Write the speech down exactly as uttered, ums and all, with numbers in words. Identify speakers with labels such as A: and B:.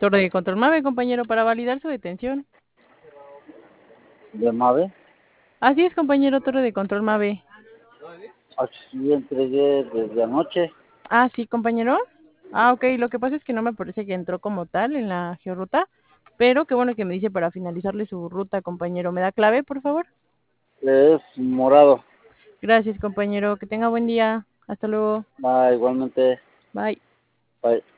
A: Torre de control MAVE, compañero, para validar su detención.
B: ¿De Mave?
A: Así es, compañero, torre de control MAVE.
B: Así entregué desde anoche.
A: Ah, sí, compañero. Ah, ok, lo que pasa es que no me parece que entró como tal en la georruta, pero qué bueno que me dice para finalizarle su ruta, compañero. ¿Me da clave, por favor?
B: Es morado.
A: Gracias, compañero. Que tenga buen día. Hasta luego.
B: Va igualmente.
A: Bye.
B: Bye.